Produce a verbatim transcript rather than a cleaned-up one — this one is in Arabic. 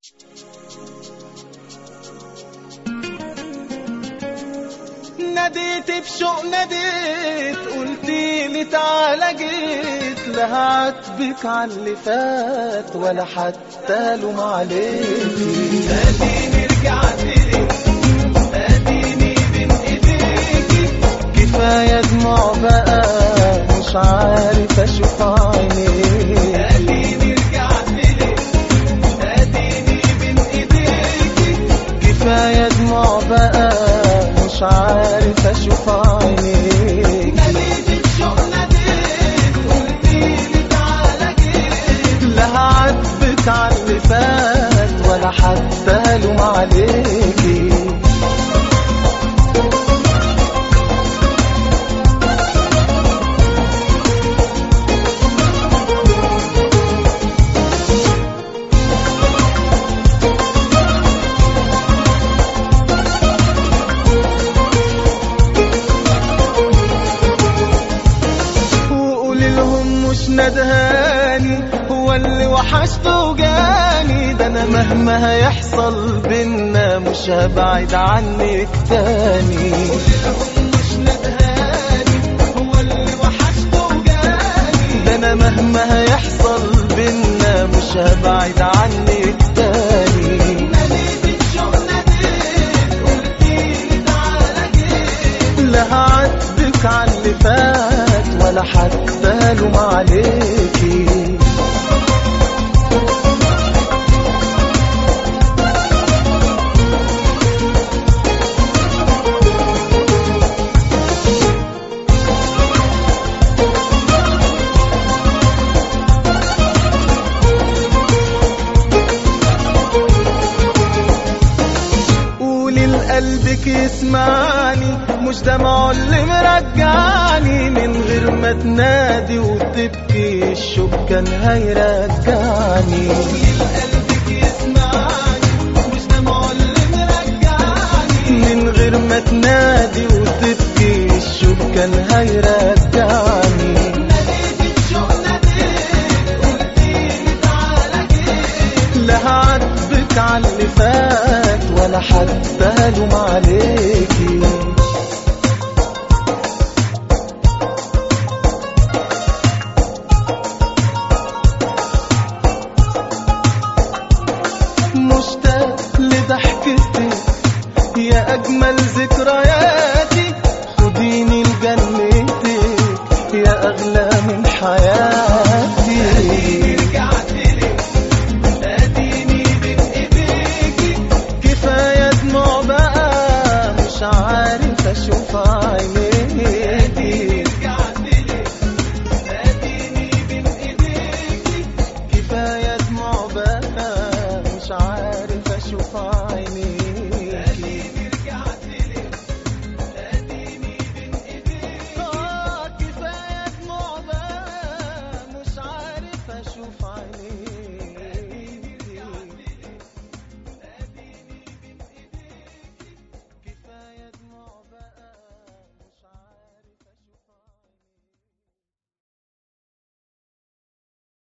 ناديت بشوق ناديت قلتيلي تعالى جيت، لا هعاتبك عاللي فات ولا حتى لوم عليكي. اديني رجعتلك اديني بين ايديكي، كفايه دموع بقى مش عارف اشوف عينيكي. اديني رجعتلك اديني بين ايديكي، كفايه دموع بقى مش عارف اشوف عينيك. ناديت بشوق ناديت قلتيلي تعالى جيت، لا هعاتبك عاللي فات ولا حتى لوم عليكي. ندهاني هو اللي وحشته وجاني، ده انا مهما هيحصل بينا مش هبعد عنك تاني. مش ندهاني هو اللي وحشته وجاني، ده انا مهما هيحصل بينا مش هبعد عنك تاني. ناديت بشوق ناديت قلتيلي تعالى جيت، لا هعاتبك عاللي فات ولا حتى لوم عليكي. قولي لقلبك يسمعني، مش دمعه اللي مرجعني، من غير ما تنادي وتبكي الشوق كان هيرجعني. قولي لقلبك يسمعني، مش دمعه اللي مرجعني، من غير ما تنادي وتبكي الشوق كان هيرجعني. ناديت بشوق ناديت قلتيلي تعالى جيت، لا هعاتبك عاللي فات ولا حتى لوم عليكي. مشتاق لضحكتك يا أجمل ذكرياتي، خديني لجنتك يا أغلى من حياتي.